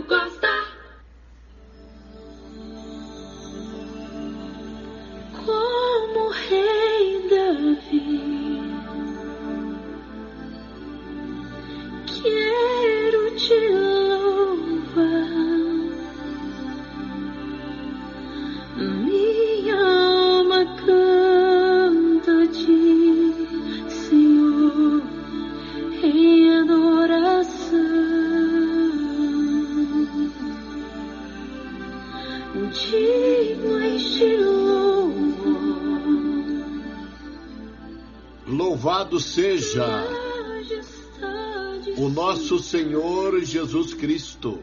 gosta. Como rei Davi, quero te louvar. Minha alma canta-te, Senhor, em adoração. Digno este louvor. Louvado seja o nosso Senhor Jesus Cristo.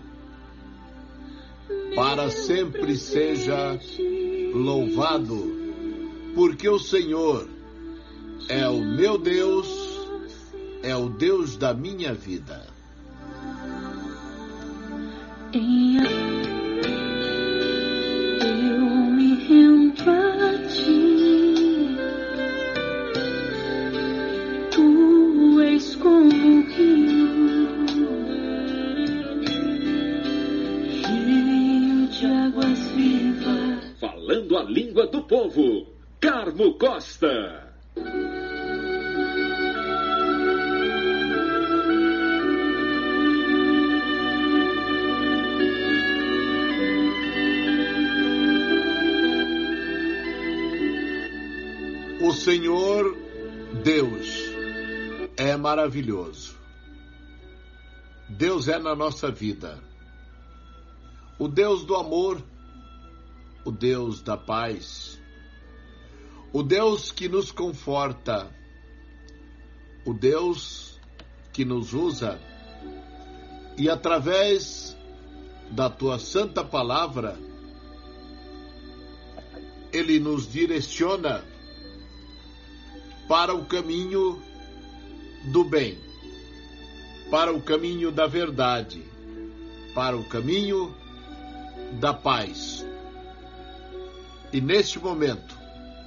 Para sempre seja louvado, porque o Senhor é o meu Deus, é o Deus da minha vida. Eu me rendo a ti, tu és como um rio de águas vivas. Falando a língua do povo, Carmo Costa. O Senhor Deus é maravilhoso. Deus é na nossa vida o Deus do amor, o Deus da paz, o Deus que nos conforta, o Deus que nos usa e através da tua santa palavra Ele nos direciona para o caminho do bem, para o caminho da verdade, para o caminho da paz. E neste momento,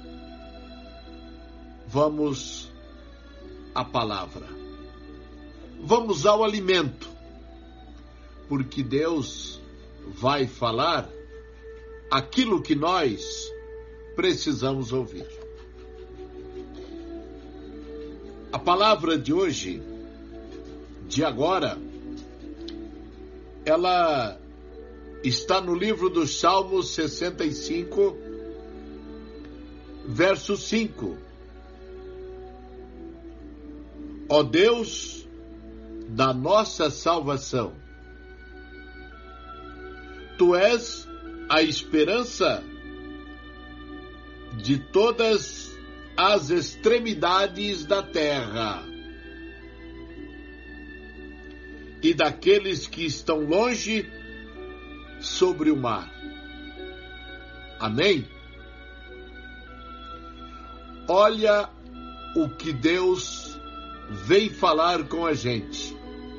vamos à palavra. Vamos ao alimento, porque Deus vai falar aquilo que nós precisamos ouvir. A palavra de hoje, de agora, ela está no livro dos Salmos 65, verso 5. Ó Deus da nossa salvação, Tu és a esperança de todas as extremidades da terra e daqueles que estão longe sobre o mar. Amém? Olha o que Deus vem falar com a gente.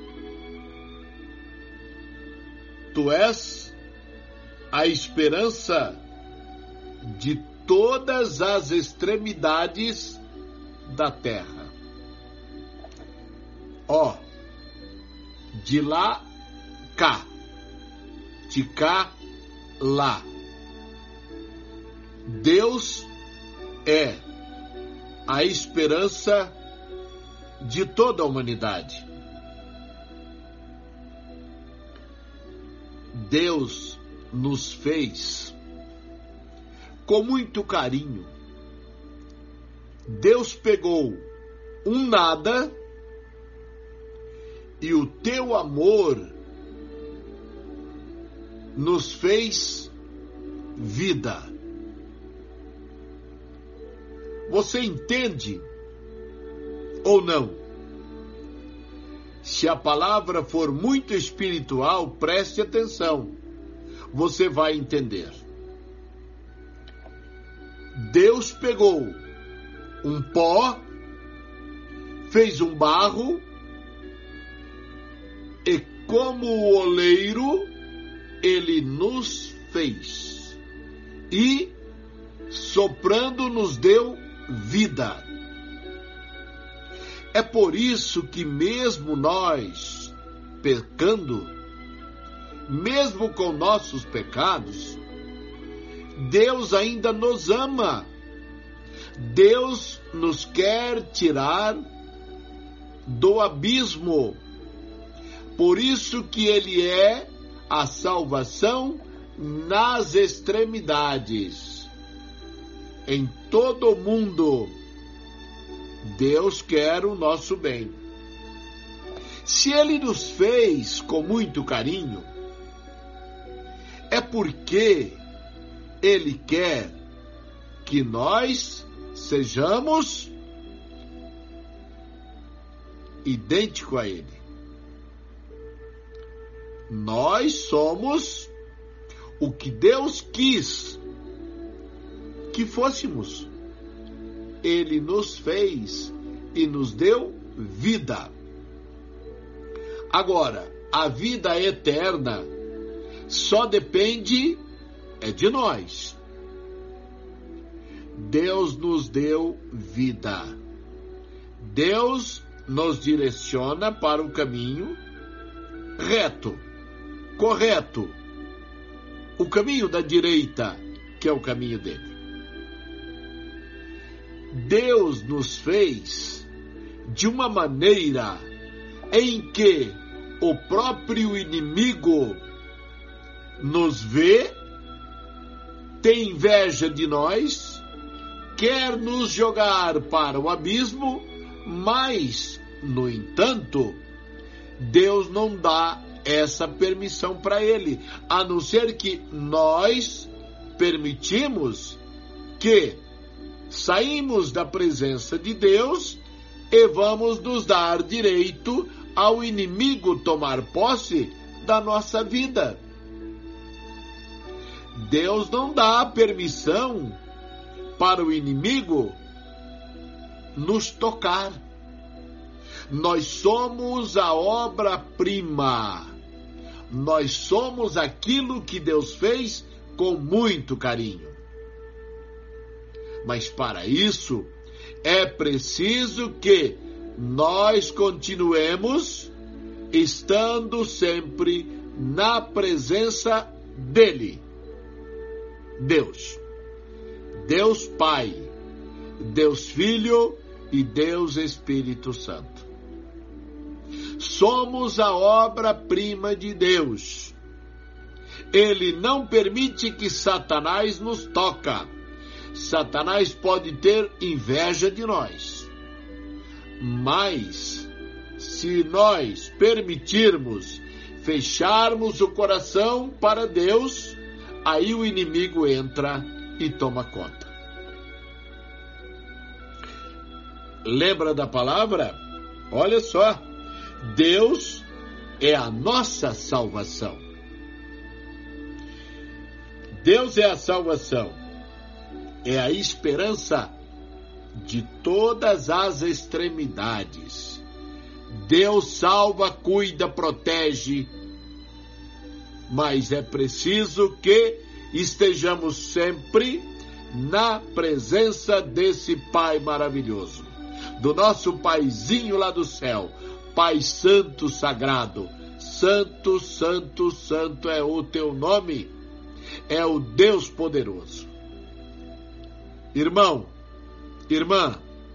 Tu és a esperança de todas as extremidades da terra. Ó, de lá, cá. De cá, lá. Deus é a esperança de toda a humanidade. Deus nos fez com muito carinho. Deus pegou um nada e o teu amor nos fez vida. Você entende ou não? Se a palavra for muito espiritual, preste atenção. Você vai entender. Deus pegou um pó, fez um barro, e como o oleiro, Ele nos fez. E, soprando, nos deu vida. É por isso que mesmo nós, pecando, mesmo com nossos pecados, Deus ainda nos ama. Deus nos quer tirar do abismo. Por isso que Ele é a salvação nas extremidades. Em todo o mundo, Deus quer o nosso bem. Se Ele nos fez com muito carinho, é porque Ele quer que nós sejamos idênticos a Ele. Nós somos o que Deus quis que fôssemos. Ele nos fez e nos deu vida. Agora, a vida eterna só depende de nós. Deus nos deu vida. Deus nos direciona para o caminho reto, correto. O caminho da direita, que é o caminho dele. Deus nos fez de uma maneira em que o próprio inimigo nos vê, tem inveja de nós, quer nos jogar para o abismo, mas, no entanto, Deus não dá essa permissão para ele, a não ser que nós permitimos que saímos da presença de Deus e vamos nos dar direito ao inimigo tomar posse da nossa vida. Deus não dá permissão para o inimigo nos tocar. Nós somos a obra-prima. Nós somos aquilo que Deus fez com muito carinho. Mas para isso é preciso que nós continuemos estando sempre na presença dele. Deus. Deus Pai, Deus Filho e Deus Espírito Santo. Somos a obra-prima de Deus. Ele não permite que Satanás nos toque. Satanás pode ter inveja de nós. Mas, se nós permitirmos, fecharmos o coração para Deus, aí o inimigo entra e toma conta. Lembra da palavra? Olha só, Deus é a nossa salvação. Deus é a salvação. É a esperança de todas as extremidades. Deus salva, cuida, protege, mas é preciso que estejamos sempre na presença desse Pai maravilhoso, do nosso Paizinho lá do céu, Pai Santo Sagrado. Santo, Santo, Santo é o teu nome, é o Deus poderoso. Irmão, irmã,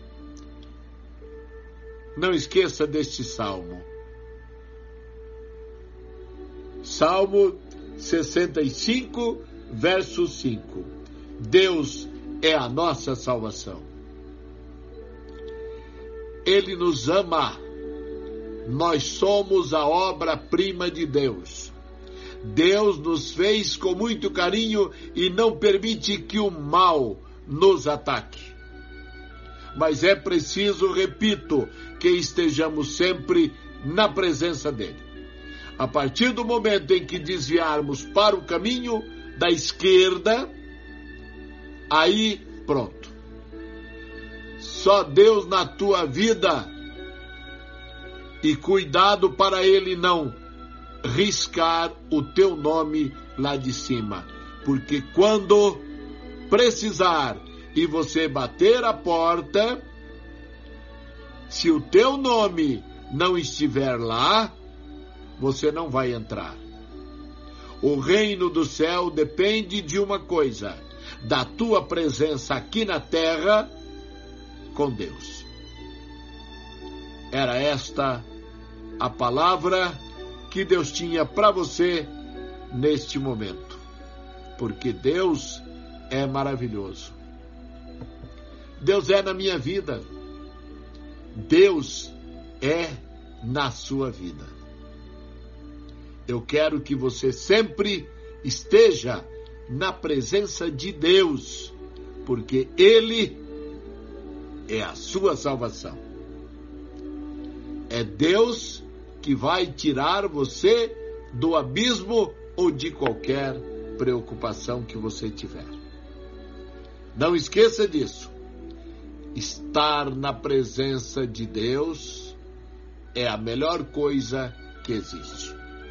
não esqueça deste salmo. Salmo 65, verso 5. Deus é a nossa salvação. Ele nos ama. Nós somos a obra-prima de Deus. Deus nos fez com muito carinho e não permite que o mal nos ataque. Mas é preciso, repito, que estejamos sempre na presença dele. A partir do momento em que desviarmos para o caminho da esquerda, aí pronto. Só Deus na tua vida. E cuidado para ele não riscar o teu nome lá de cima. Porque quando precisar e você bater a porta, se o teu nome não estiver lá, você não vai entrar. O reino do céu depende de uma coisa: da tua presença aqui na terra com Deus. Era esta a palavra que Deus tinha para você neste momento. Porque Deus é maravilhoso. Deus é na minha vida. Deus é na sua vida. Eu quero que você sempre esteja na presença de Deus, porque Ele é a sua salvação. É Deus que vai tirar você do abismo ou de qualquer preocupação que você tiver. Não esqueça disso. Estar na presença de Deus é a melhor coisa que existe.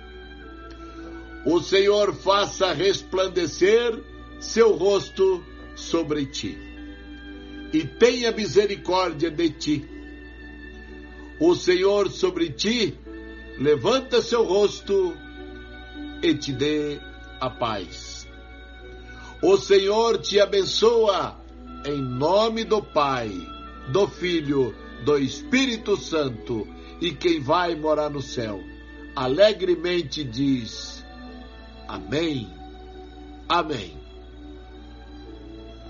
O Senhor faça resplandecer seu rosto sobre ti e tenha misericórdia de ti. O Senhor sobre ti levanta seu rosto e te dê a paz. O Senhor te abençoa em nome do Pai, do Filho, do Espírito Santo, e quem vai morar no céu alegremente diz: Amém. Amém.